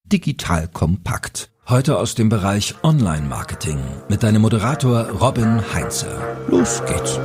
digital kompakt. Heute aus dem Bereich Online-Marketing mit deinem Moderator Robin Heinze. Los geht's.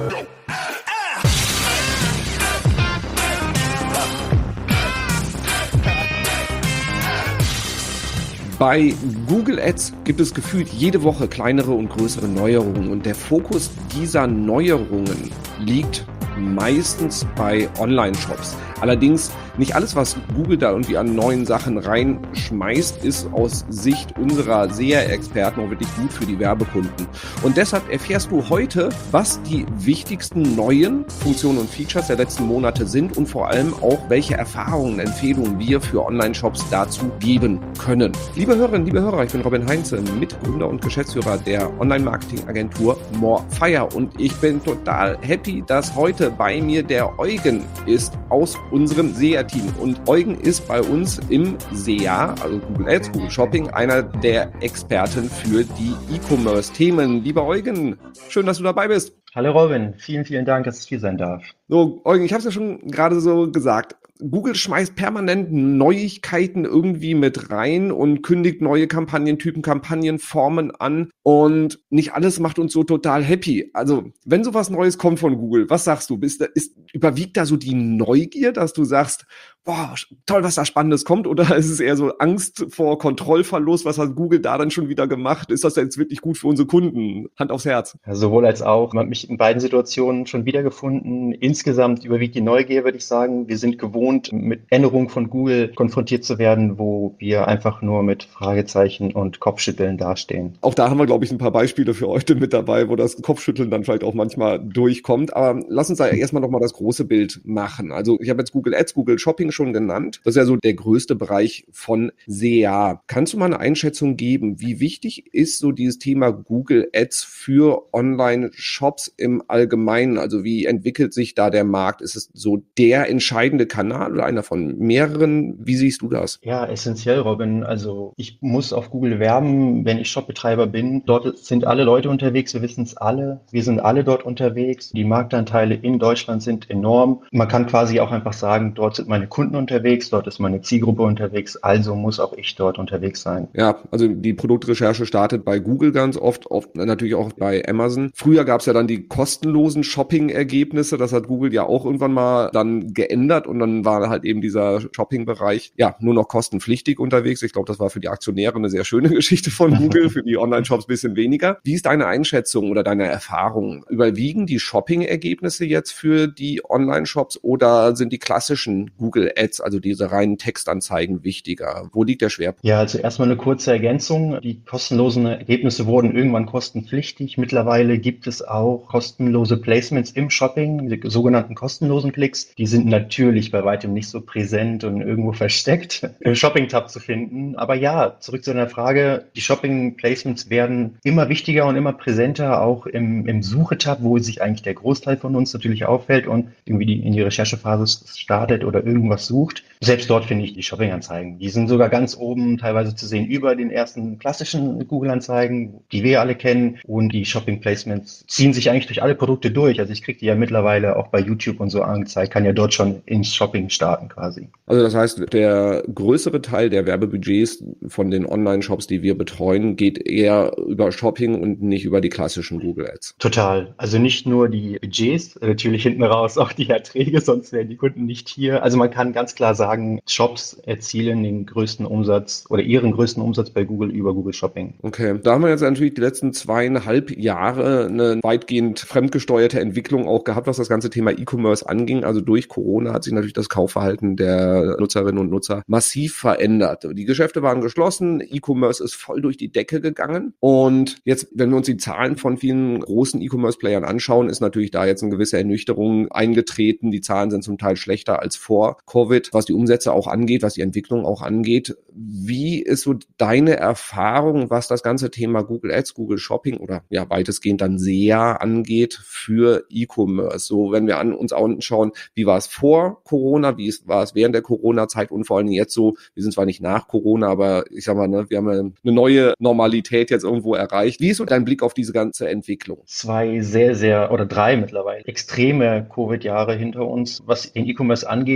Bei Google Ads gibt es gefühlt jede Woche kleinere und größere Neuerungen und der Fokus dieser Neuerungen liegt meistens bei Online-Shops. Allerdings nicht alles, was Google da irgendwie an neuen Sachen reinschmeißt, ist aus Sicht unserer SEA-Experten auch wirklich gut für die Werbekunden. Und deshalb erfährst du heute, was die wichtigsten neuen Funktionen und Features der letzten Monate sind und vor allem auch, welche Erfahrungen, Empfehlungen wir für Online-Shops dazu geben können. Liebe Hörerinnen, liebe Hörer, ich bin Robin Heinze, Mitgründer und Geschäftsführer der Online-Marketing-Agentur Morefire und ich bin total happy, dass heute bei mir der Eugen ist aus unserem SEA-Team. Und Eugen ist bei uns im SEA, also Google Ads, Google Shopping, einer der Experten für die E-Commerce-Themen. Lieber Eugen, schön, dass du dabei bist. Hallo Robin, vielen, vielen Dank, dass ich hier sein darf. So, Eugen, ich habe es ja schon gerade so gesagt. Google schmeißt permanent Neuigkeiten irgendwie mit rein und kündigt neue Kampagnentypen, Kampagnenformen an und nicht alles macht uns so total happy. Also, wenn sowas Neues kommt von Google, was sagst du? Überwiegt da so die Neugier, dass du sagst, boah, toll, was da Spannendes kommt? Oder ist es eher so Angst vor Kontrollverlust? Was hat Google da dann schon wieder gemacht? Ist das jetzt wirklich gut für unsere Kunden? Hand aufs Herz. Ja, sowohl als auch. Man hat mich in beiden Situationen schon wiedergefunden. Insgesamt überwiegt die Neugier, würde ich sagen. Wir sind gewohnt, mit Änderungen von Google konfrontiert zu werden, wo wir einfach nur mit Fragezeichen und Kopfschütteln dastehen. Auch da haben wir, glaube ich, ein paar Beispiele für heute mit dabei, wo das Kopfschütteln dann vielleicht auch manchmal durchkommt. Aber lass uns da erstmal nochmal das große Bild machen. Also ich habe jetzt Google Ads, Google Shopping schon genannt. Das ist ja so der größte Bereich von SEA. Kannst du mal eine Einschätzung geben, wie wichtig ist so dieses Thema Google Ads für Online-Shops im Allgemeinen? Also wie entwickelt sich da der Markt? Ist es so der entscheidende Kanal oder einer von mehreren? Wie siehst du das? Ja, essentiell, Robin. Also ich muss auf Google werben, wenn ich Shopbetreiber bin. Dort sind alle Leute unterwegs, wir wissen es alle. Wir sind alle dort unterwegs. Die Marktanteile in Deutschland sind enorm. Man kann quasi auch einfach sagen, dort sind meine Kunden unterwegs, dort ist meine Zielgruppe unterwegs, also muss auch ich dort unterwegs sein. Ja, also die Produktrecherche startet bei Google ganz oft natürlich auch bei Amazon. Früher gab es ja dann die kostenlosen Shopping-Ergebnisse, das hat Google ja auch irgendwann mal dann geändert und dann war halt eben dieser Shopping-Bereich ja nur noch kostenpflichtig unterwegs. Ich glaube, das war für die Aktionäre eine sehr schöne Geschichte von Google, für die Online-Shops ein bisschen weniger. Wie ist deine Einschätzung oder deine Erfahrung? Überwiegen die Shopping-Ergebnisse jetzt für die Online-Shops oder sind die klassischen Google Ads, also diese reinen Textanzeigen, wichtiger? Wo liegt der Schwerpunkt? Ja, also erstmal eine kurze Ergänzung. Die kostenlosen Ergebnisse wurden irgendwann kostenpflichtig. Mittlerweile gibt es auch kostenlose Placements im Shopping, die sogenannten kostenlosen Klicks. Die sind natürlich bei weitem nicht so präsent und irgendwo versteckt im Shopping-Tab zu finden. Aber ja, zurück zu deiner Frage. Die Shopping-Placements werden immer wichtiger und immer präsenter, auch im Suche-Tab, wo sich eigentlich der Großteil von uns natürlich aufhält und irgendwie in die Recherchephase startet oder irgendwas sucht. Selbst dort finde ich die Shopping-Anzeigen. Die sind sogar ganz oben teilweise zu sehen über den ersten klassischen Google-Anzeigen, die wir alle kennen. Und die Shopping-Placements ziehen sich eigentlich durch alle Produkte durch. Also ich kriege die ja mittlerweile auch bei YouTube und so angezeigt, kann ja dort schon ins Shopping starten quasi. Also das heißt, der größere Teil der Werbebudgets von den Online-Shops, die wir betreuen, geht eher über Shopping und nicht über die klassischen Google Ads. Total. Also nicht nur die Budgets, natürlich hinten raus auch die Erträge, sonst wären die Kunden nicht hier. Also man kann ganz klar sagen, Shops erzielen den größten Umsatz oder ihren größten Umsatz bei Google über Google Shopping. Okay, da haben wir jetzt natürlich die letzten 2,5 Jahre eine weitgehend fremdgesteuerte Entwicklung auch gehabt, was das ganze Thema E-Commerce anging. Also durch Corona hat sich natürlich das Kaufverhalten der Nutzerinnen und Nutzer massiv verändert. Die Geschäfte waren geschlossen, E-Commerce ist voll durch die Decke gegangen und jetzt, wenn wir uns die Zahlen von vielen großen E-Commerce-Playern anschauen, ist natürlich da jetzt eine gewisse Ernüchterung eingetreten. Die Zahlen sind zum Teil schlechter als vor Covid, was die Umsätze auch angeht, was die Entwicklung auch angeht. Wie ist so deine Erfahrung, was das ganze Thema Google Ads, Google Shopping oder ja weitestgehend dann SEA angeht für E-Commerce? So, wenn wir uns anschauen, wie war es vor Corona, wie war es während der Corona-Zeit und vor allem jetzt so, wir sind zwar nicht nach Corona, aber ich sag mal, wir haben eine neue Normalität jetzt irgendwo erreicht. Wie ist so dein Blick auf diese ganze Entwicklung? 2 sehr, sehr oder 3 mittlerweile extreme Covid-Jahre hinter uns, was den E-Commerce angeht. 2020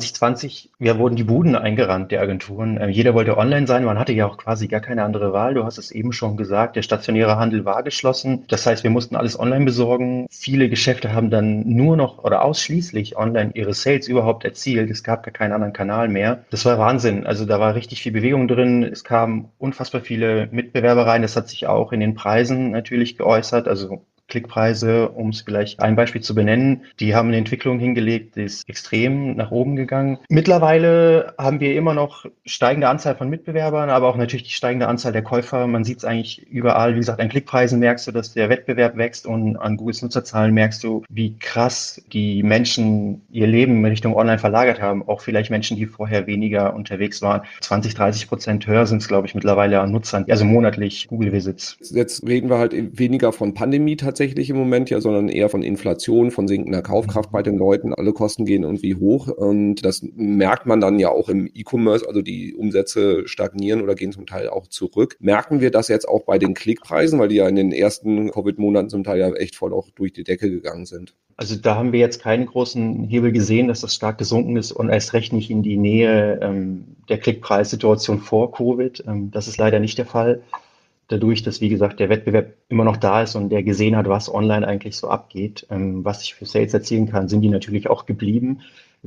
2020, wurden die Buden eingerannt, der Agenturen. Jeder wollte online sein. Man hatte ja auch quasi gar keine andere Wahl. Du hast es eben schon gesagt, der stationäre Handel war geschlossen. Das heißt, wir mussten alles online besorgen. Viele Geschäfte haben dann nur noch oder ausschließlich online ihre Sales überhaupt erzielt. Es gab gar keinen anderen Kanal mehr. Das war Wahnsinn. Also da war richtig viel Bewegung drin. Es kamen unfassbar viele Mitbewerber rein. Das hat sich auch in den Preisen natürlich geäußert. Also Klickpreise, um es vielleicht ein Beispiel zu benennen, die haben eine Entwicklung hingelegt, die ist extrem nach oben gegangen. Mittlerweile haben wir immer noch steigende Anzahl von Mitbewerbern, aber auch natürlich die steigende Anzahl der Käufer. Man sieht es eigentlich überall. Wie gesagt, an Klickpreisen merkst du, dass der Wettbewerb wächst und an Googles Nutzerzahlen merkst du, wie krass die Menschen ihr Leben in Richtung Online verlagert haben. Auch vielleicht Menschen, die vorher weniger unterwegs waren. 20-30% höher sind es, glaube ich, mittlerweile an Nutzern, also monatlich Google-Visits. Jetzt reden wir halt weniger von Pandemie tatsächlich im Moment, ja, sondern eher von Inflation, von sinkender Kaufkraft bei den Leuten. Alle Kosten gehen irgendwie hoch und das merkt man dann ja auch im E-Commerce, also die Umsätze stagnieren oder gehen zum Teil auch zurück. Merken wir das jetzt auch bei den Klickpreisen, weil die ja in den ersten Covid-Monaten zum Teil ja echt voll auch durch die Decke gegangen sind? Also da haben wir jetzt keinen großen Hebel gesehen, dass das stark gesunken ist und erst recht nicht in die Nähe der Klickpreissituation vor Covid. Das ist leider nicht der Fall. Dadurch, dass, wie gesagt, der Wettbewerb immer noch da ist und der gesehen hat, was online eigentlich so abgeht, was ich für Sales erzielen kann, sind die natürlich auch geblieben.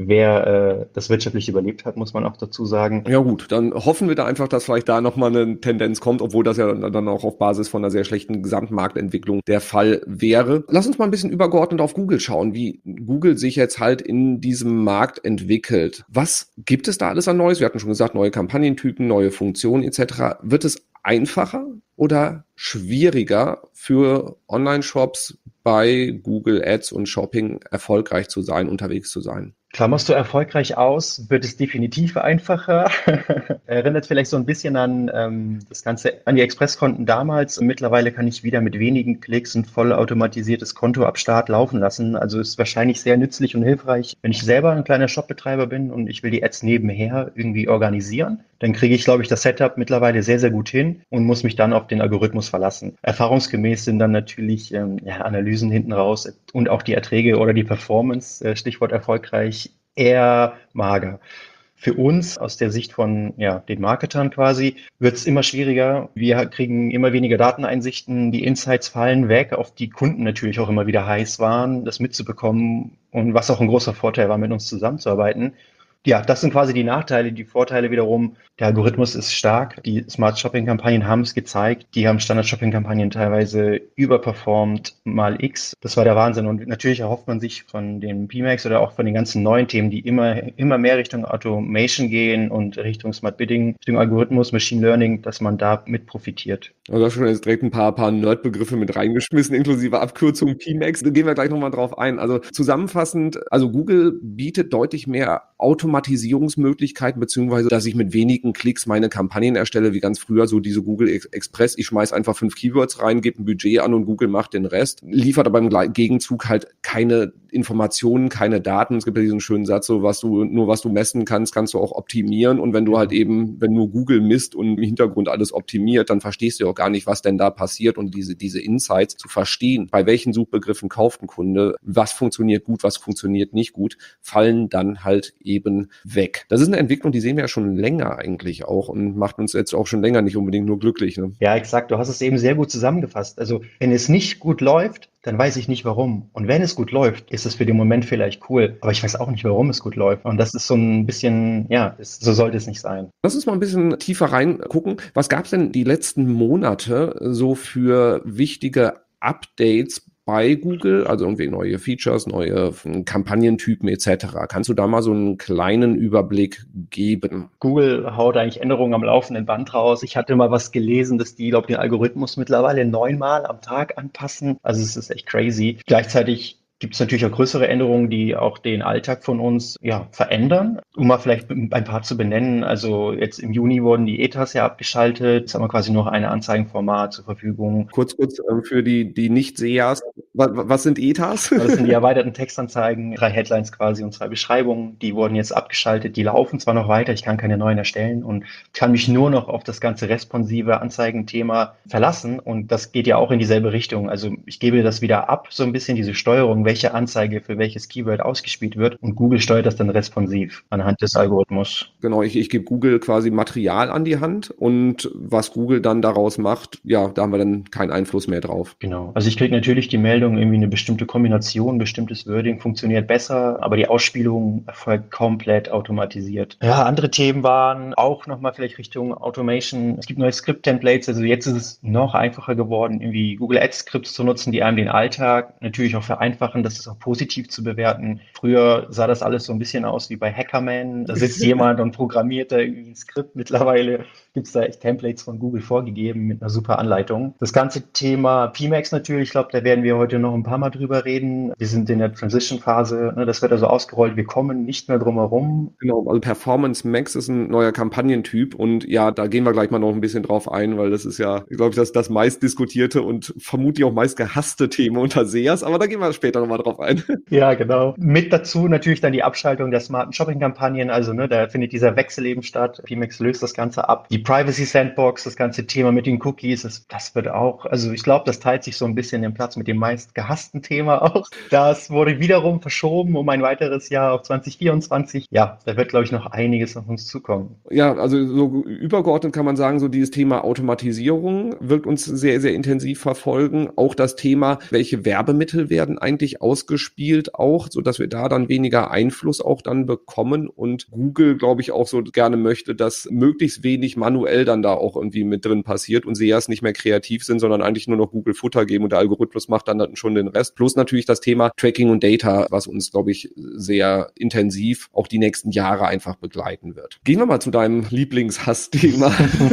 Wer das wirtschaftlich überlebt hat, muss man auch dazu sagen. Ja gut, dann hoffen wir da einfach, dass vielleicht da nochmal eine Tendenz kommt, obwohl das ja dann auch auf Basis von einer sehr schlechten Gesamtmarktentwicklung der Fall wäre. Lass uns mal ein bisschen übergeordnet auf Google schauen, wie Google sich jetzt halt in diesem Markt entwickelt. Was gibt es da alles an Neues? Wir hatten schon gesagt, neue Kampagnentypen, neue Funktionen etc. Wird es einfacher oder schwieriger für Online-Shops bei Google Ads und Shopping erfolgreich zu sein, unterwegs zu sein? Klammerst du erfolgreich aus, wird es definitiv einfacher. Erinnert vielleicht so ein bisschen an das Ganze, an die Expresskonten damals. Mittlerweile kann ich wieder mit wenigen Klicks ein vollautomatisiertes Konto ab Start laufen lassen. Also ist wahrscheinlich sehr nützlich und hilfreich, wenn ich selber ein kleiner Shopbetreiber bin und ich will die Ads nebenher irgendwie organisieren. Dann kriege ich, glaube ich, das Setup mittlerweile sehr, sehr gut hin und muss mich dann auf den Algorithmus verlassen. Erfahrungsgemäß sind dann natürlich Analysen hinten raus und auch die Erträge oder die Performance, Stichwort erfolgreich, eher mager. Für uns aus der Sicht von den Marketern quasi wird es immer schwieriger. Wir kriegen immer weniger Dateneinsichten, die Insights fallen weg, auf die Kunden natürlich auch immer wieder heiß waren, das mitzubekommen und was auch ein großer Vorteil war, mit uns zusammenzuarbeiten. Ja, das sind quasi die Nachteile. Die Vorteile wiederum, der Algorithmus ist stark. Die Smart Shopping Kampagnen haben es gezeigt. Die haben Standard Shopping Kampagnen teilweise überperformt mal X. Das war der Wahnsinn. Und natürlich erhofft man sich von den PMax oder auch von den ganzen neuen Themen, die immer mehr Richtung Automation gehen und Richtung Smart Bidding, Richtung Algorithmus, Machine Learning, dass man da mit profitiert. Also du hast schon jetzt direkt ein paar Nerd-Begriffe mit reingeschmissen, inklusive Abkürzung PMax. Da gehen wir gleich nochmal drauf ein. Also zusammenfassend, also Google bietet deutlich mehr Automatisierungsmöglichkeiten, beziehungsweise, dass ich mit wenigen Klicks meine Kampagnen erstelle, wie ganz früher so diese Google Express. Ich schmeiß einfach 5 Keywords rein, gebe ein Budget an und Google macht den Rest. Liefert aber im Gegenzug halt keine Informationen, keine Daten. Es gibt ja diesen schönen Satz, so was du messen kannst, kannst du auch optimieren. Und wenn du halt eben, wenn nur Google misst und im Hintergrund alles optimiert, dann verstehst du ja auch gar nicht, was denn da passiert und diese Insights zu verstehen. Bei welchen Suchbegriffen kauft ein Kunde, was funktioniert gut, was funktioniert nicht gut, fallen dann halt eben weg. Das ist eine Entwicklung, die sehen wir ja schon länger eigentlich auch und macht uns jetzt auch schon länger nicht unbedingt nur glücklich. Ne? Ja, exakt. Du hast es eben sehr gut zusammengefasst. Also wenn es nicht gut läuft, dann weiß ich nicht warum. Und wenn es gut läuft, ist es für den Moment vielleicht cool. Aber ich weiß auch nicht, warum es gut läuft. Und das ist so ein bisschen, so sollte es nicht sein. Lass uns mal ein bisschen tiefer reingucken. Was gab es denn die letzten Monate so für wichtige Updates bei Google, also irgendwie neue Features, neue Kampagnentypen etc. Kannst du da mal so einen kleinen Überblick geben? Google haut eigentlich Änderungen am laufenden Band raus. Ich hatte mal was gelesen, dass die, glaube ich, den Algorithmus mittlerweile 9-mal am Tag anpassen. Also es ist echt crazy. Gleichzeitig gibt es natürlich auch größere Änderungen, die auch den Alltag von uns verändern. Um mal vielleicht ein paar zu benennen, also jetzt im Juni wurden die ETAs ja abgeschaltet. Jetzt haben wir quasi noch ein Anzeigenformat zur Verfügung. Kurz für die Nicht-Sehers, was sind ETAs? Das sind die erweiterten Textanzeigen, 3 Headlines quasi und 2 Beschreibungen. Die wurden jetzt abgeschaltet, die laufen zwar noch weiter, ich kann keine neuen erstellen und kann mich nur noch auf das ganze responsive Anzeigenthema verlassen und das geht ja auch in dieselbe Richtung. Also ich gebe das wieder ab, so ein bisschen diese Steuerung, welche Anzeige für welches Keyword ausgespielt wird und Google steuert das dann responsiv anhand des Algorithmus. Genau, ich gebe Google quasi Material an die Hand und was Google dann daraus macht, ja, da haben wir dann keinen Einfluss mehr drauf. Genau. Also ich kriege natürlich die Meldung, irgendwie eine bestimmte Kombination, bestimmtes Wording funktioniert besser, aber die Ausspielung erfolgt komplett automatisiert. Ja, andere Themen waren auch nochmal vielleicht Richtung Automation. Es gibt neue Script-Templates, also jetzt ist es noch einfacher geworden, irgendwie Google Ads-Skripts zu nutzen, die einem den Alltag natürlich auch vereinfachen, das ist auch positiv zu bewerten. Früher sah das alles so ein bisschen aus wie bei Hackerman. Da sitzt jemand und programmiert da irgendwie ein Skript. Mittlerweile gibt es da echt Templates von Google vorgegeben mit einer super Anleitung. Das ganze Thema PMax natürlich, ich glaube, da werden wir heute noch ein paar Mal drüber reden. Wir sind in der Transition-Phase, ne, das wird also ausgerollt. Wir kommen nicht mehr drum herum. Genau, also Performance Max ist ein neuer Kampagnentyp und ja, da gehen wir gleich mal noch ein bisschen drauf ein, weil das ist ja, glaube ich, das meist diskutierte und vermutlich auch meist gehasste Thema unter SEAs, aber da gehen wir später nochmal drauf ein. Ja, genau. Mit dazu natürlich dann die Abschaltung der smarten Shopping-Kampagnen, also ne, da findet dieser Wechsel eben statt. PMax löst das Ganze ab. Die Privacy Sandbox, das ganze Thema mit den Cookies, das wird auch, also ich glaube, das teilt sich so ein bisschen den Platz mit dem meist gehassten Thema auch. Das wurde wiederum verschoben um ein weiteres Jahr auf 2024. Ja, da wird, glaube ich, noch einiges auf uns zukommen. Ja, also so übergeordnet kann man sagen, so dieses Thema Automatisierung wird uns sehr, sehr intensiv verfolgen. Auch das Thema, welche Werbemittel werden eigentlich ausgespielt auch, so dass wir da dann weniger Einfluss auch dann bekommen und Google, glaube ich, auch so gerne möchte, dass möglichst wenig manuell dann da auch irgendwie mit drin passiert und SEAs nicht mehr kreativ sind, sondern eigentlich nur noch Google Futter geben und der Algorithmus macht dann schon den Rest. Plus natürlich das Thema Tracking und Data, was uns, glaube ich, sehr intensiv auch die nächsten Jahre einfach begleiten wird. Gehen wir mal zu deinem Lieblingshassthema.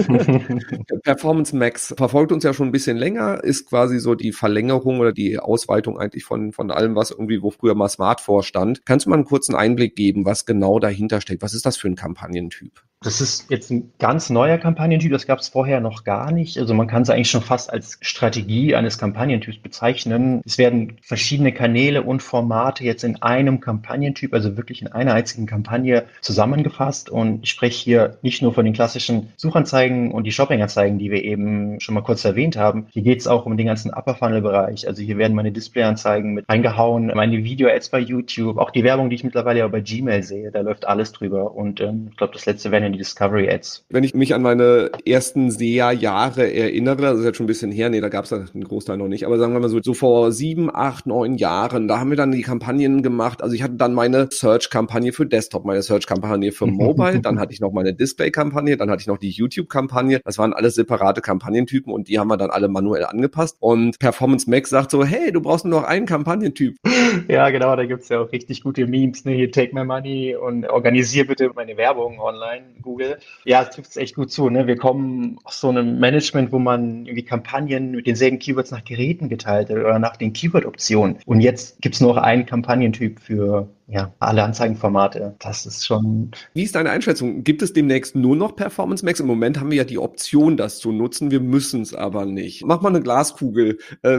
Performance Max verfolgt uns ja schon ein bisschen länger, ist quasi so die Verlängerung oder die Ausweitung eigentlich von allem, was irgendwie, wo früher mal Smart vorstand. Kannst du mal einen kurzen Einblick geben, was genau dahinter steckt? Was ist das für ein Kampagnentyp? Das ist jetzt ein ganz neuer Kampagnentyp, das gab es vorher noch gar nicht. Also man kann es eigentlich schon fast als Strategie eines Kampagnentyps bezeichnen. Es werden verschiedene Kanäle und Formate jetzt in einem Kampagnentyp, also wirklich in einer einzigen Kampagne zusammengefasst. Und ich spreche hier nicht nur von den klassischen Suchanzeigen und die Shoppinganzeigen, die wir eben schon mal kurz erwähnt haben. Hier geht es auch um den ganzen Upper-Funnel-Bereich. Also hier werden meine Displayanzeigen mit reingehauen, meine Video-Ads bei YouTube, auch die Werbung, die ich mittlerweile auch bei Gmail sehe, da läuft alles drüber. Und ich glaube, das letzte werden die Discovery Ads. Wenn ich mich an meine ersten SEA-Jahre erinnere, das ist jetzt schon ein bisschen her, da gab es einen Großteil noch nicht, aber sagen wir mal so vor 7, 8, 9 Jahren, da haben wir dann die Kampagnen gemacht. Also ich hatte dann meine Search-Kampagne für Desktop, meine Search-Kampagne für Mobile, dann hatte ich noch meine Display-Kampagne, dann hatte ich noch die YouTube-Kampagne. Das waren alles separate Kampagnentypen und die haben wir dann alle manuell angepasst. Und Performance Max sagt so, hey, du brauchst nur noch einen Kampagnentyp. Ja, genau, da gibt es ja auch richtig gute Memes, ne? Hier, take my money und organisier bitte meine Werbung online. Google. Ja, es trifft es echt gut zu. Ne? Wir kommen aus so einem Management, wo man irgendwie Kampagnen mit denselben Keywords nach Geräten geteilt hat oder nach den Keyword-Optionen. Und jetzt gibt es nur noch einen Kampagnentyp für alle Anzeigenformate. Das ist schon... Wie ist deine Einschätzung? Gibt es demnächst nur noch Performance Max? Im Moment haben wir ja die Option, das zu nutzen. Wir müssen es aber nicht. Mach mal eine Glaskugel.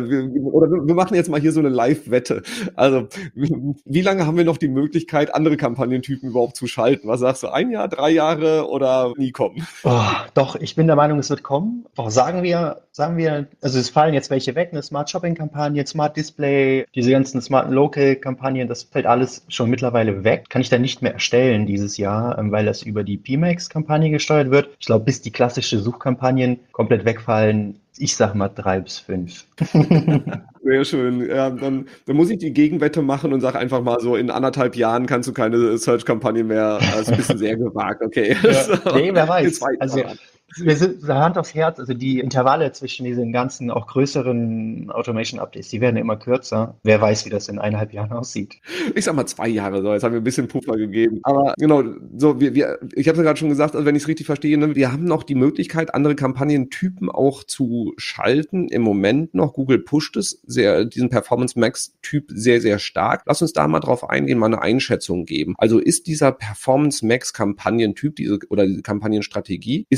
Wir machen jetzt mal hier so eine Live-Wette. Also, wie lange haben wir noch die Möglichkeit, andere Kampagnentypen überhaupt zu schalten? Was sagst du? 1 Jahr, 3 Jahre oder nie kommen? Doch, ich bin der Meinung, es wird kommen. Sagen wir, also es fallen jetzt welche weg, eine Smart Shopping-Kampagne, Smart Display, diese ganzen Smart Local-Kampagnen, das fällt alles schon mittlerweile weg. Kann ich dann nicht mehr erstellen dieses Jahr, weil das über die PMax-Kampagne gesteuert wird. Ich glaube, bis die klassische Suchkampagnen komplett wegfallen, ich sag mal 3 bis 5. Sehr schön. Ja, dann muss ich die Gegenwette machen und sage einfach mal so, in 1,5 Jahren kannst du keine Search-Kampagne mehr. Das ist ein bisschen sehr gewagt, okay. Ja, nee, wer weiß. Also wir sind Hand aufs Herz, also die Intervalle zwischen diesen ganzen auch größeren Automation-Updates, die werden immer kürzer. Wer weiß, wie das in 1,5 Jahren aussieht. Ich sag mal 2 Jahre, so, jetzt haben wir ein bisschen Puffer gegeben. Aber genau, so ich habe ja gerade schon gesagt, also wenn ich es richtig verstehe, ne, wir haben noch die Möglichkeit, andere Kampagnentypen auch zu schalten. Im Moment noch, Google pusht es diesen Performance Max-Typ sehr, sehr stark. Lass uns da mal drauf eingehen, mal eine Einschätzung geben. Also ist dieser Performance Max Kampagnentyp, diese Kampagnenstrategie, ist sie grundsätzlich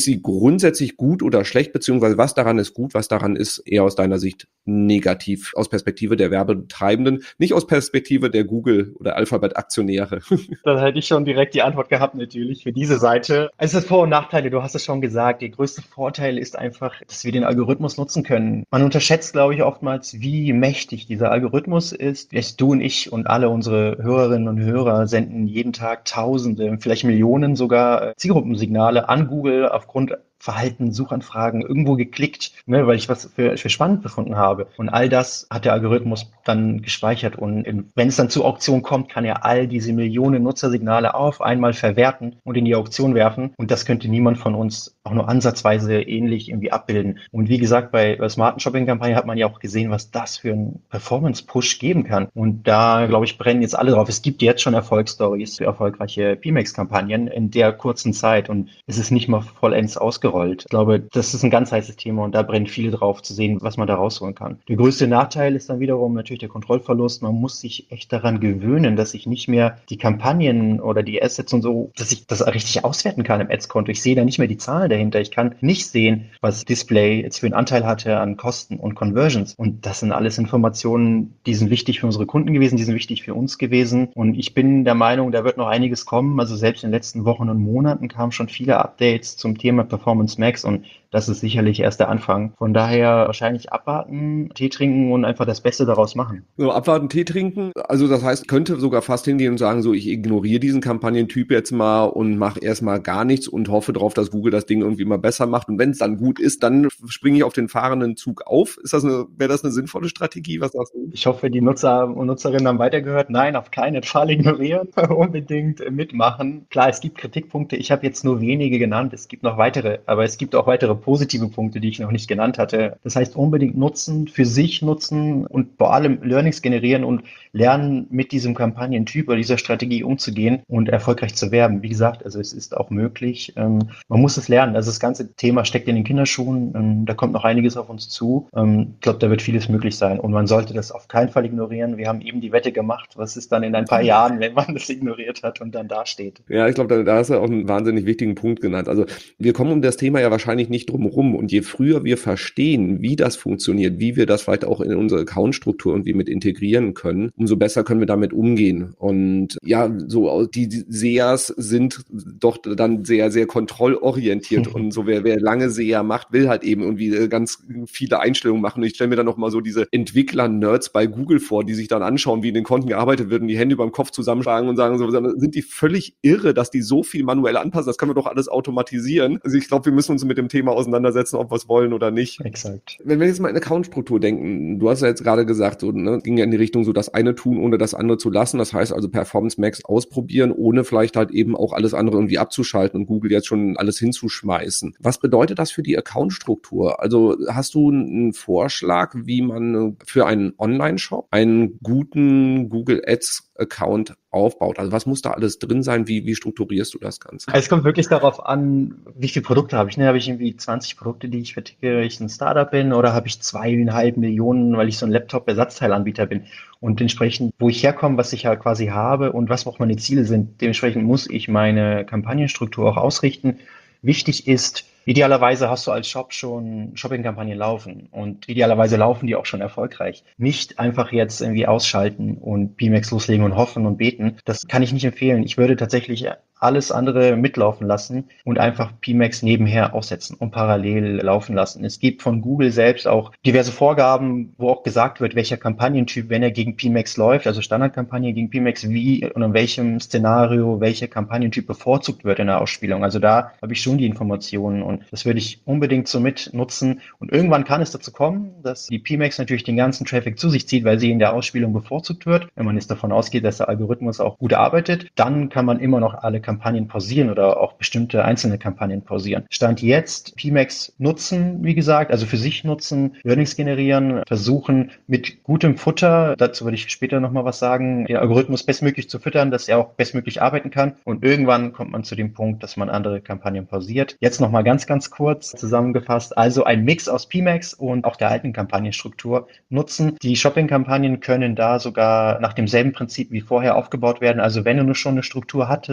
grundsätzlich gut oder schlecht, beziehungsweise was daran ist gut, was daran ist eher aus deiner Sicht negativ, aus Perspektive der Werbetreibenden, nicht aus Perspektive der Google- oder Alphabet-Aktionäre? Da hätte ich schon direkt die Antwort gehabt, natürlich, für diese Seite. Es ist Vor- und Nachteile, du hast es schon gesagt. Der größte Vorteil ist einfach, dass wir den Algorithmus nutzen können. Man unterschätzt, glaube ich, oftmals, wie mächtig dieser Algorithmus ist. Jetzt du und ich und alle unsere Hörerinnen und Hörer senden jeden Tag Tausende, vielleicht Millionen sogar Zielgruppensignale an Google aufgrund Verhalten, Suchanfragen, irgendwo geklickt, ne, weil ich was für spannend befunden habe. Und all das hat der Algorithmus dann gespeichert. Und wenn es dann zur Auktion kommt, kann er all diese Millionen Nutzersignale auf einmal verwerten und in die Auktion werfen. Und das könnte niemand von uns auch nur ansatzweise ähnlich irgendwie abbilden. Und wie gesagt, bei der smarten Shopping-Kampagne hat man ja auch gesehen, was das für einen Performance-Push geben kann. Und da, glaube ich, brennen jetzt alle drauf. Es gibt jetzt schon Erfolgsstories für erfolgreiche PMax-Kampagnen in der kurzen Zeit. Und es ist nicht mal vollends ausgerollt. Ich glaube, das ist ein ganz heißes Thema und da brennen viele drauf zu sehen, was man da rausholen kann. Der größte Nachteil ist dann wiederum natürlich der Kontrollverlust. Man muss sich echt daran gewöhnen, dass ich nicht mehr die Kampagnen oder die Assets und so, dass ich das richtig auswerten kann im Ads-Konto. Ich sehe da nicht mehr die Zahlen dahinter. Ich kann nicht sehen, was Display jetzt für einen Anteil hatte an Kosten und Conversions. Und das sind alles Informationen, die sind wichtig für unsere Kunden gewesen, die sind wichtig für uns gewesen. Und ich bin der Meinung, da wird noch einiges kommen. Also selbst in den letzten Wochen und Monaten kamen schon viele Updates zum Thema Performance Max und das ist sicherlich erst der Anfang. Von daher wahrscheinlich abwarten, Tee trinken und einfach das Beste daraus machen. So, abwarten, Tee trinken. Also das heißt, könnte sogar fast hingehen und sagen, so, ich ignoriere diesen Kampagnentyp jetzt mal und mache erstmal gar nichts und hoffe darauf, dass Google das Ding irgendwie mal besser macht. Und wenn es dann gut ist, dann springe ich auf den fahrenden Zug auf. Wäre das eine sinnvolle Strategie? Was sagst du? Ich hoffe, die Nutzer und Nutzerinnen haben weitergehört. Nein, auf keinen Fall ignorieren, unbedingt mitmachen. Klar, es gibt Kritikpunkte. Ich habe jetzt nur wenige genannt. Es gibt noch weitere, aber es gibt auch weitere positive Punkte, die ich noch nicht genannt hatte. Das heißt, unbedingt nutzen, für sich nutzen und vor allem Learnings generieren und lernen, mit diesem Kampagnentyp oder dieser Strategie umzugehen und erfolgreich zu werben. Wie gesagt, also es ist auch möglich. Man muss es lernen. Also das ganze Thema steckt in den Kinderschuhen. Da kommt noch einiges auf uns zu. Ich glaube, da wird vieles möglich sein und man sollte das auf keinen Fall ignorieren. Wir haben eben die Wette gemacht. Was ist dann in ein paar Jahren, wenn man das ignoriert hat und dann dasteht? Ja, ich glaube, da hast du auch einen wahnsinnig wichtigen Punkt genannt. Also wir kommen um das Thema ja wahrscheinlich nicht drum herum. Und je früher wir verstehen, wie das funktioniert, wie wir das vielleicht auch in unsere Account-Struktur irgendwie mit integrieren können, umso besser können wir damit umgehen. Und ja, so die SEAs sind doch dann sehr, sehr kontrollorientiert. Und so wer lange SEA macht, will halt eben irgendwie ganz viele Einstellungen machen. Und ich stelle mir dann noch mal so diese Entwickler-Nerds bei Google vor, die sich dann anschauen, wie in den Konten gearbeitet wird und die Hände über dem Kopf zusammenschlagen und sagen, so, sind die völlig irre, dass die so viel manuell anpassen. Das können wir doch alles automatisieren. Also ich glaube, wir müssen uns mit dem Thema auseinandersetzen, ob wir es wollen oder nicht. Exakt. Wenn wir jetzt mal in Account-Struktur denken, du hast ja jetzt gerade gesagt, so, ne, ging ja in die Richtung, so das eine tun, ohne das andere zu lassen. Das heißt also Performance Max ausprobieren, ohne vielleicht halt eben auch alles andere irgendwie abzuschalten und Google jetzt schon alles hinzuschmeißen. Was bedeutet das für die Account-Struktur? Also hast du einen Vorschlag, wie man für einen Online-Shop einen guten Google Ads-Account aufbaut? Also was muss da alles drin sein? Wie strukturierst du das Ganze? Es kommt wirklich darauf an, wie viele Produkte habe ich. Habe ich irgendwie 20 Produkte, die ich verticke, weil ich ein Startup bin, oder habe ich 2,5 Millionen, weil ich so ein Laptop-Ersatzteilanbieter bin? Und entsprechend, wo ich herkomme, was ich ja quasi habe und was auch meine Ziele sind, dementsprechend muss ich meine Kampagnenstruktur auch ausrichten. Wichtig ist, idealerweise hast du als Shop schon Shopping-Kampagnen laufen und idealerweise laufen die auch schon erfolgreich. Nicht einfach jetzt irgendwie ausschalten und PMax loslegen und hoffen und beten. Das kann ich nicht empfehlen. Ich würde tatsächlich alles andere mitlaufen lassen und einfach PMax nebenher aussetzen und parallel laufen lassen. Es gibt von Google selbst auch diverse Vorgaben, wo auch gesagt wird, welcher Kampagnentyp, wenn er gegen PMax läuft, also Standardkampagne gegen PMax, wie und in welchem Szenario welcher Kampagnentyp bevorzugt wird in der Ausspielung. Also da habe ich schon die Informationen und das würde ich unbedingt so mit nutzen. Und irgendwann kann es dazu kommen, dass die PMax natürlich den ganzen Traffic zu sich zieht, weil sie in der Ausspielung bevorzugt wird. Wenn man jetzt davon ausgeht, dass der Algorithmus auch gut arbeitet, dann kann man immer noch alle Kampagnen pausieren oder auch bestimmte einzelne Kampagnen pausieren. Stand jetzt PMax nutzen, wie gesagt, also für sich nutzen, Learnings generieren, versuchen mit gutem Futter, dazu würde ich später nochmal was sagen, den Algorithmus bestmöglich zu füttern, dass er auch bestmöglich arbeiten kann. Und irgendwann kommt man zu dem Punkt, dass man andere Kampagnen pausiert. Jetzt nochmal ganz kurz zusammengefasst. Also ein Mix aus PMax und auch der alten Kampagnenstruktur nutzen. Die Shopping-Kampagnen können da sogar nach demselben Prinzip wie vorher aufgebaut werden. Also wenn du nur schon eine Struktur hattest, sei es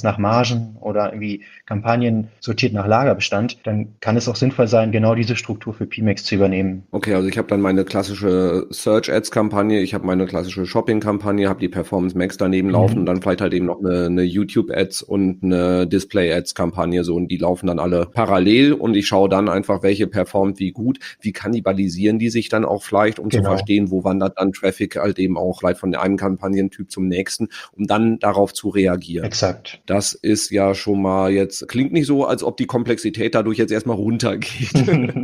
Sales nach Margen oder irgendwie Kampagnen sortiert nach Lagerbestand, dann kann es auch sinnvoll sein, genau diese Struktur für PMax zu übernehmen. Okay, also ich habe dann meine klassische Search-Ads-Kampagne, ich habe meine klassische Shopping-Kampagne, habe die Performance Max daneben laufen und dann vielleicht halt eben noch eine YouTube-Ads und eine Display-Ads-Kampagne so, und die laufen dann alle parallel und ich schaue dann einfach, welche performt wie gut, wie kannibalisieren die sich dann auch vielleicht, um zu verstehen, wo wandert dann Traffic halt eben auch vielleicht von einem Kampagnentyp zum nächsten, um dann darauf zu reagieren. Exakt. Das ist ja schon mal jetzt, klingt nicht so, als ob die Komplexität dadurch jetzt erstmal runtergeht.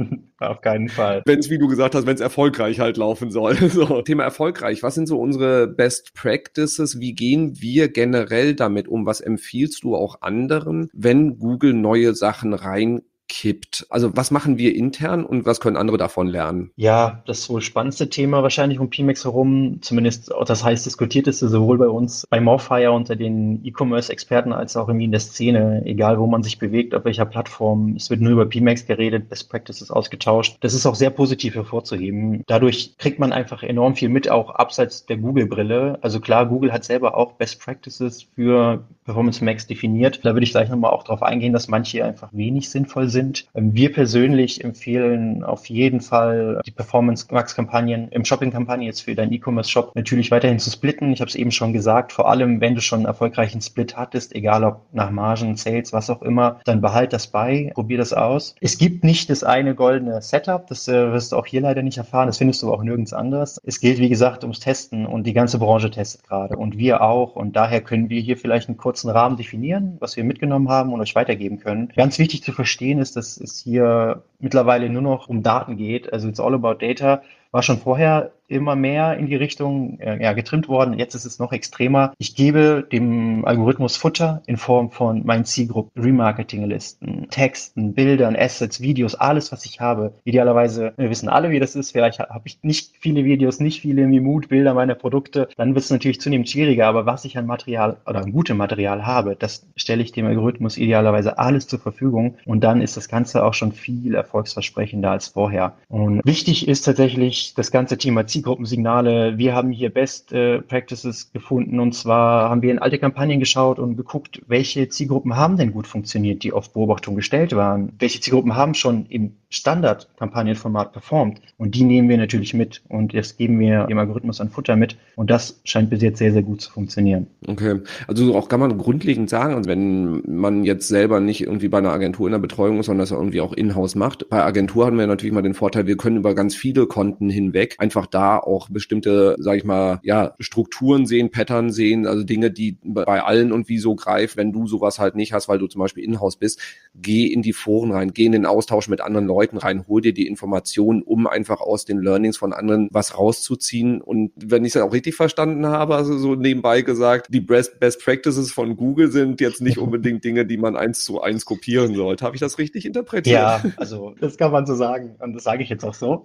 Auf keinen Fall. Wenn es, wie du gesagt hast, wenn es erfolgreich halt laufen soll. So, Thema erfolgreich. Was sind so unsere Best Practices? Wie gehen wir generell damit um? Was empfiehlst du auch anderen, wenn Google neue Sachen reinkippt? Also was machen wir intern und was können andere davon lernen? Ja, das wohl spannendste Thema wahrscheinlich um PMax herum, zumindest auch das heiß diskutierteste, sowohl bei uns bei Morfire unter den E-Commerce-Experten als auch irgendwie in der Szene, egal wo man sich bewegt, auf welcher Plattform. Es wird nur über PMax geredet, Best Practices ausgetauscht. Das ist auch sehr positiv hervorzuheben. Dadurch kriegt man einfach enorm viel mit, auch abseits der Google-Brille. Also klar, Google hat selber auch Best Practices für Performance Max definiert. Da würde ich gleich nochmal auch drauf eingehen, dass manche einfach wenig sinnvoll sind. Wir persönlich empfehlen auf jeden Fall die Performance Max Kampagnen im Shopping-Kampagne jetzt für deinen E-Commerce-Shop natürlich weiterhin zu splitten. Ich habe es eben schon gesagt, vor allem wenn du schon einen erfolgreichen Split hattest, egal ob nach Margen, Sales, was auch immer, dann behalt das bei, probier das aus. Es gibt nicht das eine goldene Setup, das wirst du auch hier leider nicht erfahren, das findest du auch nirgends anders. Es gilt, wie gesagt, ums Testen und die ganze Branche testet gerade und wir auch, und daher können wir hier vielleicht einen kurzen Rahmen definieren, was wir mitgenommen haben und euch weitergeben können. Ganz wichtig zu verstehen ist, dass es hier mittlerweile nur noch um Daten geht. Also it's all about data. War schon vorher immer mehr in die Richtung getrimmt worden. Jetzt ist es noch extremer. Ich gebe dem Algorithmus Futter in Form von meinen Zielgruppen, Remarketing-Listen, Texten, Bildern, Assets, Videos, alles, was ich habe. Idealerweise, wir wissen alle, wie das ist. Vielleicht habe ich nicht viele Videos, nicht viele Mood-Bilder meiner Produkte. Dann wird es natürlich zunehmend schwieriger. Aber was ich an Material oder an gutem Material habe, das stelle ich dem Algorithmus idealerweise alles zur Verfügung. Und dann ist das Ganze auch schon viel erfolgsversprechender als vorher. Und wichtig ist tatsächlich das ganze Thema Zielgruppensignale. Wir haben hier Best Practices gefunden, und zwar haben wir in alte Kampagnen geschaut und geguckt, welche Zielgruppen haben denn gut funktioniert, die auf Beobachtung gestellt waren. Welche Zielgruppen haben schon im Standard-Kampagnenformat performt, und die nehmen wir natürlich mit und das geben wir dem Algorithmus an Futter mit, und das scheint bis jetzt sehr, sehr gut zu funktionieren. Okay, also auch kann man grundlegend sagen, also wenn man jetzt selber nicht irgendwie bei einer Agentur in der Betreuung ist, sondern das irgendwie auch in-house macht. Bei Agentur haben wir natürlich mal den Vorteil, wir können über ganz viele Konten hinweg einfach da auch bestimmte, sage ich mal, ja, Strukturen sehen, Pattern sehen, also Dinge, die bei allen irgendwie so greifen. Wenn du sowas halt nicht hast, weil du zum Beispiel in-house bist, geh in die Foren rein, geh in den Austausch mit anderen Leuten rein, hol dir die Informationen, um einfach aus den Learnings von anderen was rauszuziehen. Und wenn ich es auch richtig verstanden habe, also so nebenbei gesagt, die Best Practices von Google sind jetzt nicht unbedingt Dinge, die man 1:1 kopieren sollte. Habe ich das richtig interpretiert? Ja, also das kann man so sagen, und das sage ich jetzt auch so.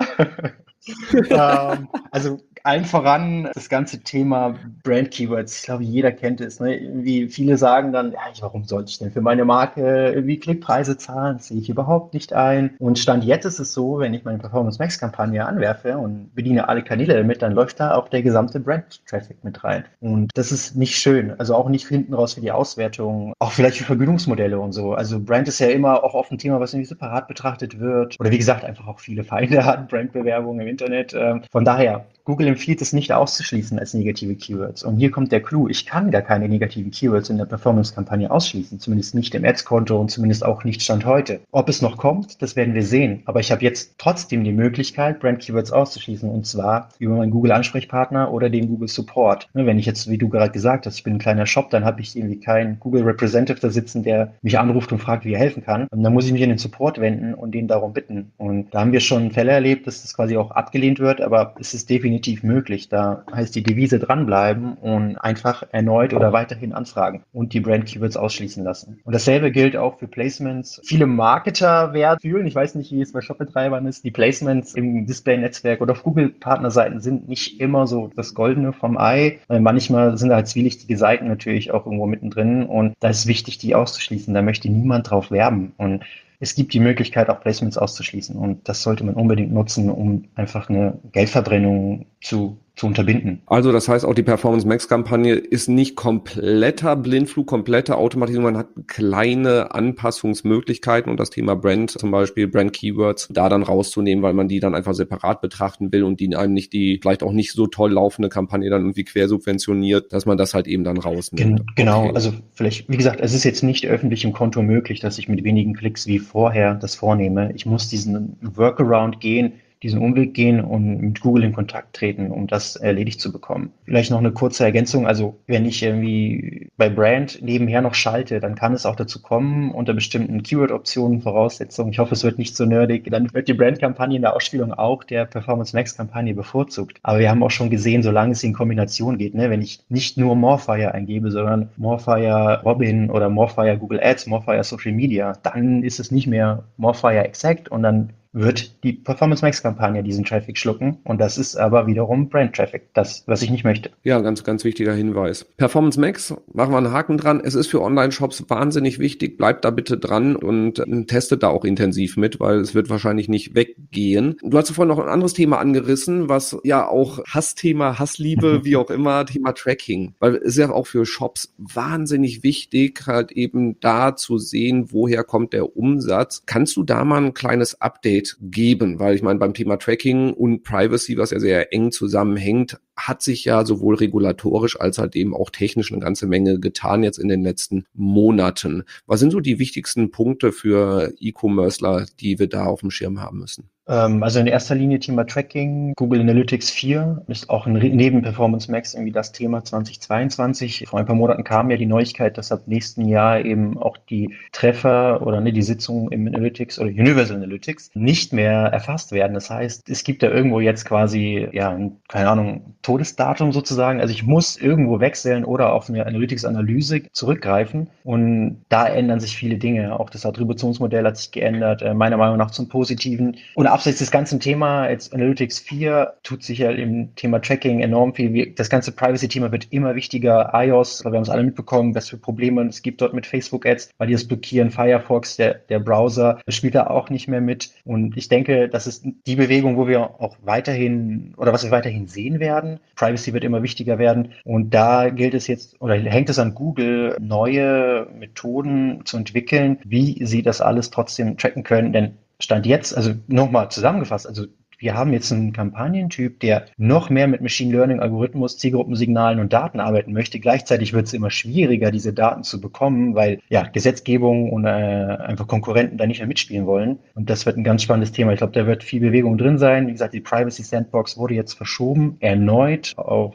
Also allen voran das ganze Thema Brand Keywords. Ich glaube, jeder kennt es. Ne? Irgendwie viele sagen dann, ja, warum sollte ich denn für meine Marke irgendwie Klickpreise zahlen? Das sehe ich überhaupt nicht ein. Und Stand jetzt ist es so, wenn ich meine Performance Max Kampagne anwerfe und bediene alle Kanäle damit, dann läuft da auch der gesamte Brand Traffic mit rein. Und das ist nicht schön. Also auch nicht hinten raus für die Auswertung, auch vielleicht für Vergütungsmodelle und so. Also Brand ist ja immer auch oft ein Thema, was irgendwie separat betrachtet wird. Oder wie gesagt, einfach auch viele Feinde hat, Brandbewerbung im Internet. Von daher, Google empfiehlt es nicht auszuschließen als negative Keywords. Und hier kommt der Clou. Ich kann gar keine negativen Keywords in der Performance-Kampagne ausschließen. Zumindest nicht im Ads-Konto und zumindest auch nicht Stand heute. Ob es noch kommt, das werden wir sehen. Aber ich habe jetzt trotzdem die Möglichkeit, Brand-Keywords auszuschließen. Und zwar über meinen Google-Ansprechpartner oder den Google-Support. Wenn ich jetzt, wie du gerade gesagt hast, ich bin ein kleiner Shop, dann habe ich irgendwie keinen Google-Representative da sitzen, der mich anruft und fragt, wie er helfen kann. Und dann muss ich mich an den Support wenden und den darum bitten. Und da haben wir schon Fälle erlebt, dass das quasi auch abgelehnt wird, aber es ist definitiv möglich. Da heißt die Devise dranbleiben und einfach erneut oder weiterhin anfragen und die Brand-Keywords ausschließen lassen. Und dasselbe gilt auch für Placements. Viele Marketer werden fühlen, ich weiß nicht, wie es bei Shopbetreibern ist, die Placements im Display-Netzwerk oder auf Google-Partnerseiten sind nicht immer so das Goldene vom Ei. Manchmal sind halt zwielichtige Seiten natürlich auch irgendwo mittendrin, und da ist es wichtig, die auszuschließen. Da möchte niemand drauf werben. Und es gibt die Möglichkeit, auch Placements auszuschließen, und das sollte man unbedingt nutzen, um einfach eine Geldverbrennung zu unterbinden. Also das heißt, auch die Performance Max Kampagne ist nicht kompletter Blindflug, komplette Automatisierung. Man hat kleine Anpassungsmöglichkeiten und das Thema Brand, zum Beispiel Brand Keywords, da dann rauszunehmen, weil man die dann einfach separat betrachten will und die einem nicht die vielleicht auch nicht so toll laufende Kampagne dann irgendwie quersubventioniert, dass man das halt eben dann rausnimmt. Genau, Okay. also vielleicht, wie gesagt, es ist jetzt nicht öffentlich im Konto möglich, dass ich mit wenigen Klicks wie vorher das vornehme. Ich muss diesen Workaround gehen, diesen Umweg gehen und mit Google in Kontakt treten, um das erledigt zu bekommen. Vielleicht noch eine kurze Ergänzung. Also wenn ich irgendwie bei Brand nebenher noch schalte, dann kann es auch dazu kommen, unter bestimmten Keyword-Optionen, Voraussetzungen, ich hoffe, es wird nicht so nerdig, dann wird die Brand-Kampagne in der Ausspielung auch der Performance Max-Kampagne bevorzugt. Aber wir haben auch schon gesehen, solange es in Kombination geht, ne, wenn ich nicht nur Morefire eingebe, sondern Morefire Robin oder Morefire Google Ads, Morefire Social Media, dann ist es nicht mehr Morefire Exact und dann wird die Performance Max Kampagne diesen Traffic schlucken und das ist aber wiederum Brand Traffic, das, was ich nicht möchte. Ja, ganz, ganz wichtiger Hinweis. Performance Max, machen wir einen Haken dran. Es ist für Online-Shops wahnsinnig wichtig. Bleibt da bitte dran und testet da auch intensiv mit, weil es wird wahrscheinlich nicht weggehen. Du hast vorhin noch ein anderes Thema angerissen, was ja auch Hassthema, Hassliebe, wie auch immer, Thema Tracking. Weil es ist ja auch für Shops wahnsinnig wichtig, halt eben da zu sehen, woher kommt der Umsatz. Kannst du da mal ein kleines Update geben? Weil ich meine, beim Thema Tracking und Privacy, was ja sehr eng zusammenhängt, hat sich ja sowohl regulatorisch als halt eben auch technisch eine ganze Menge getan jetzt in den letzten Monaten. Was sind so die wichtigsten Punkte für E-Commercer, die wir da auf dem Schirm haben müssen? Also in erster Linie Thema Tracking. Google Analytics 4 ist auch neben Performance Max irgendwie das Thema 2022. Vor ein paar Monaten kam ja die Neuigkeit, dass ab nächsten Jahr eben auch die Treffer oder die Sitzungen im Analytics oder Universal Analytics nicht mehr erfasst werden. Das heißt, es gibt da irgendwo jetzt quasi, ja, keine Ahnung, Todesdatum sozusagen. Also ich muss irgendwo wechseln oder auf eine Analytics-Analyse zurückgreifen und da ändern sich viele Dinge. Auch das Attributionsmodell hat sich geändert, meiner Meinung nach zum Positiven. Und abseits des ganzen Thema, jetzt Analytics 4, tut sich ja im Thema Tracking enorm viel. Das ganze Privacy-Thema wird immer wichtiger. iOS, wir haben es alle mitbekommen, was für Probleme es gibt dort mit Facebook-Ads, weil die das blockieren. Firefox, der Browser, spielt da auch nicht mehr mit. Und ich denke, das ist die Bewegung, wo wir auch weiterhin, oder was wir weiterhin sehen werden. Privacy wird immer wichtiger werden. Und da gilt es jetzt, oder hängt es an Google, neue Methoden zu entwickeln, wie sie das alles trotzdem tracken können. Denn Stand jetzt, also nochmal zusammengefasst, also wir haben jetzt einen Kampagnentyp, der noch mehr mit Machine Learning, Algorithmus, Zielgruppensignalen und Daten arbeiten möchte. Gleichzeitig wird es immer schwieriger, diese Daten zu bekommen, weil ja Gesetzgebung und einfach Konkurrenten da nicht mehr mitspielen wollen. Und das wird ein ganz spannendes Thema. Ich glaube, da wird viel Bewegung drin sein. Wie gesagt, die Privacy Sandbox wurde jetzt verschoben, erneut auf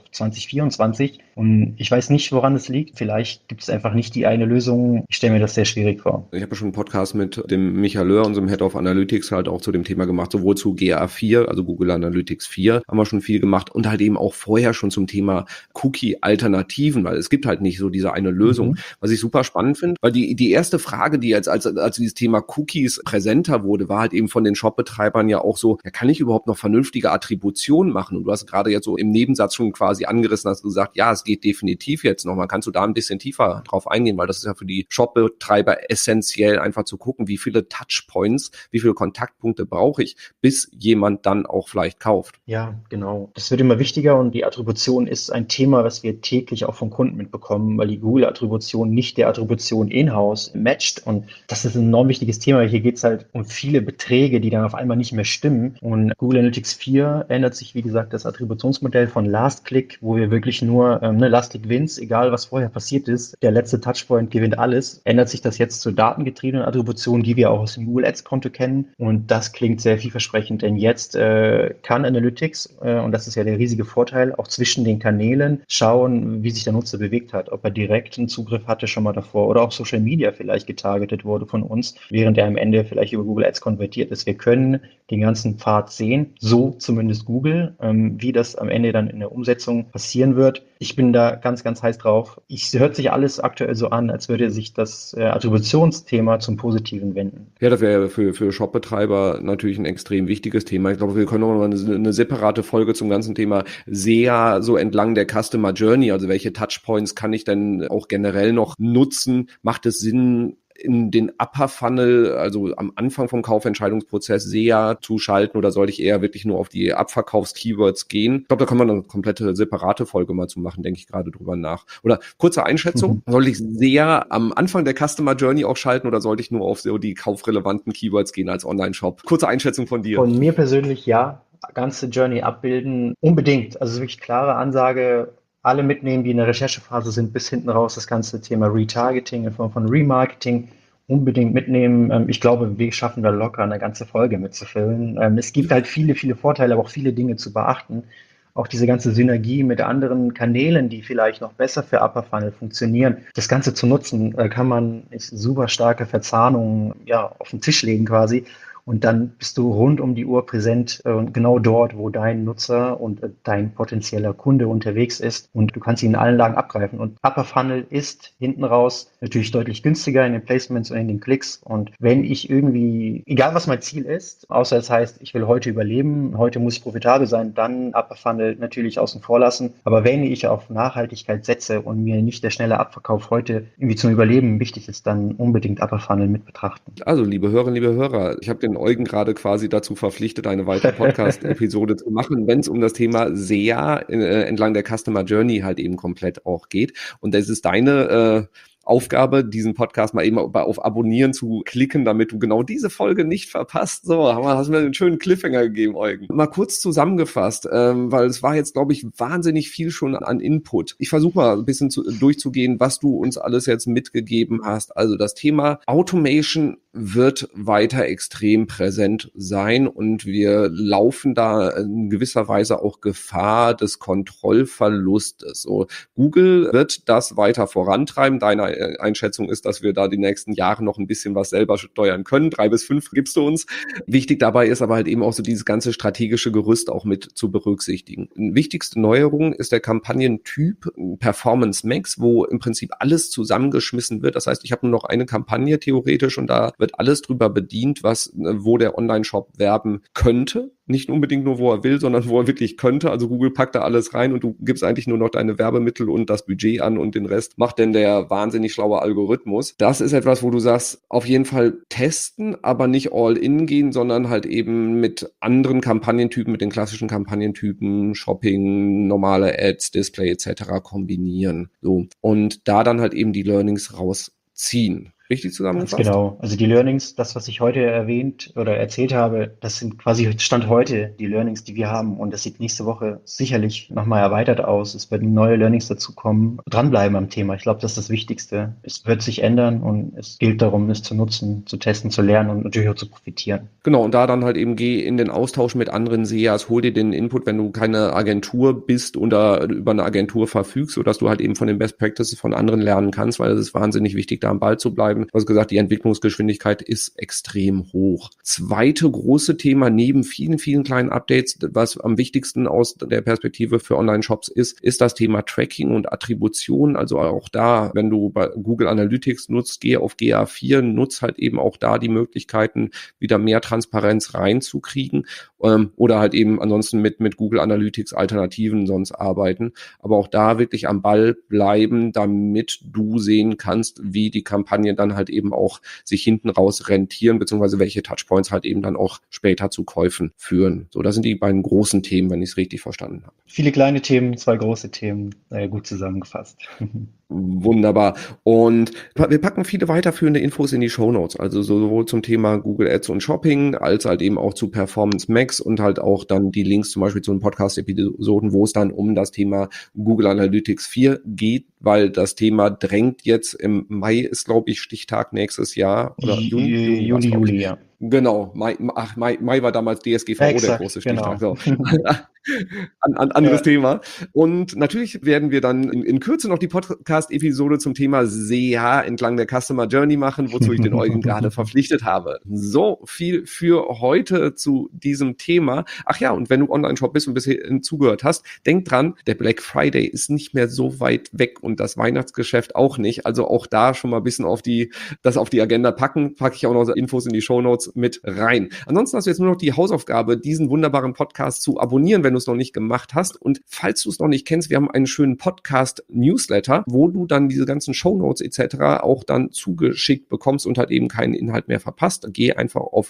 2024. Und ich weiß nicht, woran es liegt. Vielleicht gibt es einfach nicht die eine Lösung. Ich stelle mir das sehr schwierig vor. Ich habe ja schon einen Podcast mit dem Michael Löhr, unserem Head of Analytics, halt auch zu dem Thema gemacht, sowohl zu GA4, also Google Analytics 4, haben wir schon viel gemacht und halt eben auch vorher schon zum Thema Cookie-Alternativen, weil es gibt halt nicht so diese eine Lösung. Was ich super spannend finde, weil die erste Frage, die jetzt als dieses Thema Cookies präsenter wurde, war halt eben von den Shop-Betreibern ja auch so, ja, kann ich überhaupt noch vernünftige Attribution machen? Und du hast gerade jetzt so im Nebensatz schon quasi angerissen, hast gesagt, ja, es geht definitiv jetzt nochmal. Kannst du da ein bisschen tiefer drauf eingehen, weil das ist ja für die Shop-Betreiber essentiell, einfach zu gucken, wie viele Touchpoints, wie viele Kontaktpunkte brauche ich, bis jemand dann auch vielleicht kauft. Ja, genau. Das wird immer wichtiger und die Attribution ist ein Thema, was wir täglich auch von Kunden mitbekommen, weil die Google-Attribution nicht der Attribution in-house matcht und das ist ein enorm wichtiges Thema. Hier geht es halt um viele Beträge, die dann auf einmal nicht mehr stimmen und Google Analytics 4 ändert sich, wie gesagt, das Attributionsmodell von Last Click, wo wir wirklich nur Last Click wins, egal was vorher passiert ist, der letzte Touchpoint gewinnt alles, ändert sich das jetzt zur datengetriebenen Attribution, die wir auch aus dem Google Ads Konto kennen und das klingt sehr vielversprechend, denn jetzt kann Analytics, und das ist ja der riesige Vorteil, auch zwischen den Kanälen schauen, wie sich der Nutzer bewegt hat, ob er direkt einen Zugriff hatte schon mal davor oder auch Social Media vielleicht getargetet wurde von uns, während er am Ende vielleicht über Google Ads konvertiert ist. Wir können den ganzen Pfad sehen, so zumindest Google, wie das am Ende dann in der Umsetzung passieren wird. Ich bin da ganz, ganz heiß drauf. Es hört sich alles aktuell so an, als würde sich das Attributionsthema zum Positiven wenden. Ja, das wäre für Shopbetreiber natürlich ein extrem wichtiges Thema. Ich glaube, wir können auch noch eine separate Folge zum ganzen Thema SEA so entlang der Customer Journey, also welche Touchpoints kann ich denn auch generell noch nutzen? Macht es Sinn, in den Upper Funnel, also am Anfang vom Kaufentscheidungsprozess SEA zu schalten oder sollte ich eher wirklich nur auf die Abverkaufs-Keywords gehen? Ich glaube, da kann man eine komplette separate Folge mal zu machen, denke ich gerade drüber nach. Oder kurze Einschätzung, sollte ich SEA am Anfang der Customer Journey auch schalten oder sollte ich nur auf so die kaufrelevanten Keywords gehen als Online-Shop? Kurze Einschätzung von dir. Von mir persönlich ja, ganze Journey abbilden, unbedingt. Also wirklich klare Ansage, alle mitnehmen, die in der Recherchephase sind, bis hinten raus das ganze Thema Retargeting in Form von Remarketing unbedingt mitnehmen. Ich glaube, wir schaffen da locker eine ganze Folge mitzufüllen. Es gibt halt viele, viele Vorteile, aber auch viele Dinge zu beachten. Auch diese ganze Synergie mit anderen Kanälen, die vielleicht noch besser für Upper Funnel funktionieren. Das Ganze zu nutzen, kann man super starke Verzahnungen ja, auf den Tisch legen quasi. Und dann bist du rund um die Uhr präsent, genau dort, wo dein Nutzer und dein potenzieller Kunde unterwegs ist. Und du kannst ihn in allen Lagen abgreifen. Und Upper Funnel ist hinten raus natürlich deutlich günstiger in den Placements und in den Klicks. Und wenn ich irgendwie, egal was mein Ziel ist, außer es heißt, ich will heute überleben, heute muss ich profitabel sein, dann Upper Funnel natürlich außen vor lassen. Aber wenn ich auf Nachhaltigkeit setze und mir nicht der schnelle Abverkauf heute irgendwie zum Überleben wichtig ist, dann unbedingt Upper Funnel mit betrachten. Also, liebe Hörerinnen, liebe Hörer, ich habe den Eugen gerade quasi dazu verpflichtet, eine weitere Podcast-Episode zu machen, wenn es um das Thema SEA entlang der Customer Journey halt eben komplett auch geht. Und das ist deine Aufgabe, diesen Podcast mal eben auf Abonnieren zu klicken, damit du genau diese Folge nicht verpasst. So, hast mir einen schönen Cliffhanger gegeben, Eugen. Mal kurz zusammengefasst, weil es war jetzt, glaube ich, wahnsinnig viel schon an Input. Ich versuche mal ein bisschen durchzugehen, was du uns alles jetzt mitgegeben hast. Also das Thema Automation wird weiter extrem präsent sein und wir laufen da in gewisser Weise auch Gefahr des Kontrollverlustes. So, Google wird das weiter vorantreiben. Deine Einschätzung ist, dass wir da die nächsten Jahre noch ein bisschen was selber steuern können. 3 bis 5 gibst du uns. Wichtig dabei ist aber halt eben auch so dieses ganze strategische Gerüst auch mit zu berücksichtigen. Wichtigste Neuerung ist der Kampagnentyp Performance Max, wo im Prinzip alles zusammengeschmissen wird. Das heißt, ich habe nur noch eine Kampagne theoretisch und da wird alles drüber bedient, wo der Online-Shop werben könnte. Nicht unbedingt nur, wo er will, sondern wo er wirklich könnte. Also Google packt da alles rein und du gibst eigentlich nur noch deine Werbemittel und das Budget an und den Rest macht denn der wahnsinnig schlaue Algorithmus. Das ist etwas, wo du sagst, auf jeden Fall testen, aber nicht all in gehen, sondern halt eben mit anderen Kampagnentypen, mit den klassischen Kampagnentypen, Shopping, normale Ads, Display etc. kombinieren. So. Und da dann halt eben die Learnings rausziehen. Richtig zusammengefasst? Ganz genau. Also die Learnings, das, was ich heute erwähnt oder erzählt habe, das sind quasi Stand heute die Learnings, die wir haben. Und das sieht nächste Woche sicherlich nochmal erweitert aus. Es werden neue Learnings dazukommen. Dranbleiben am Thema. Ich glaube, das ist das Wichtigste. Es wird sich ändern und es gilt darum, es zu nutzen, zu testen, zu lernen und natürlich auch zu profitieren. Genau, und da dann halt eben geh in den Austausch mit anderen SEAs, hol dir den Input, wenn du keine Agentur bist oder über eine Agentur verfügst, sodass du halt eben von den Best Practices von anderen lernen kannst, weil es ist wahnsinnig wichtig, da am Ball zu bleiben. Du hast gesagt, die Entwicklungsgeschwindigkeit ist extrem hoch. Zweite große Thema neben vielen, vielen kleinen Updates, was am wichtigsten aus der Perspektive für Online-Shops ist das Thema Tracking und Attribution. Also auch da, wenn du bei Google Analytics nutzt, geh auf GA4, nutz halt eben auch da die Möglichkeiten, wieder mehr Transparenz reinzukriegen oder halt eben ansonsten mit Google Analytics Alternativen sonst arbeiten. Aber auch da wirklich am Ball bleiben, damit du sehen kannst, wie die Kampagnen dann halt eben auch sich hinten raus rentieren, beziehungsweise welche Touchpoints halt eben dann auch später zu Käufen führen. So, das sind die beiden großen Themen, wenn ich es richtig verstanden habe. Viele kleine Themen, 2 große Themen, gut zusammengefasst. Wunderbar. Und wir packen viele weiterführende Infos in die Shownotes, also sowohl zum Thema Google Ads und Shopping, als halt eben auch zu Performance Max und halt auch dann die Links zum Beispiel zu den Podcast-Episoden, wo es dann um das Thema Google Analytics 4 geht, weil das Thema drängt jetzt im Mai, ist glaube ich Stichtag nächstes Jahr oder Juli, ja. Genau, Mai war damals DSGVO, exakt, der große Stichtag. Genau. So. Anderes Thema. Und natürlich werden wir dann in Kürze noch die Podcast-Episode zum Thema SEA entlang der Customer Journey machen, wozu ich den Eugen gerade verpflichtet habe. So viel für heute zu diesem Thema. Ach ja, und wenn du Online-Shop bist und bisher zugehört hast, denk dran, der Black Friday ist nicht mehr so weit weg und das Weihnachtsgeschäft auch nicht. Also auch da schon mal ein bisschen auf die Agenda packe ich auch noch Infos in die Shownotes mit rein. Ansonsten hast du jetzt nur noch die Hausaufgabe, diesen wunderbaren Podcast zu abonnieren, wenn du es noch nicht gemacht hast. Und falls du es noch nicht kennst, wir haben einen schönen Podcast-Newsletter, wo du dann diese ganzen Shownotes etc. auch dann zugeschickt bekommst und halt eben keinen Inhalt mehr verpasst. Geh einfach auf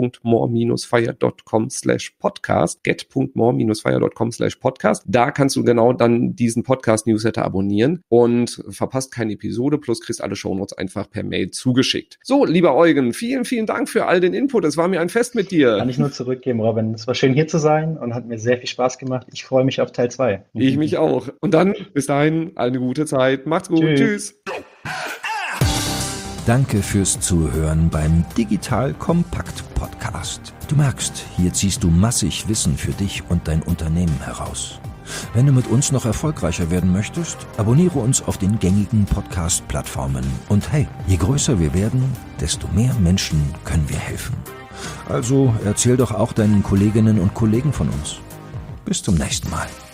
get.more-fire.com/podcast, get.more-fire.com/podcast. Da kannst du genau dann diesen Podcast-Newsletter abonnieren und verpasst keine Episode, plus kriegst alle Shownotes einfach per Mail zugeschickt. So, lieber Eugen, vielen, vielen Dank für all den Input. Es war mir ein Fest mit dir. Kann ich nur zurückgeben, Robin. Es war schön, hier zu sein und hat mir sehr viel Spaß gemacht. Ich freue mich auf Teil 2. Ich mich auch. Und dann, bis dahin, eine gute Zeit. Macht's gut. Tschüss. Danke fürs Zuhören beim Digital Kompakt Podcast. Du merkst, hier ziehst du massig Wissen für dich und dein Unternehmen heraus. Wenn du mit uns noch erfolgreicher werden möchtest, abonniere uns auf den gängigen Podcast-Plattformen. Und hey, je größer wir werden, desto mehr Menschen können wir helfen. Also erzähl doch auch deinen Kolleginnen und Kollegen von uns. Bis zum nächsten Mal.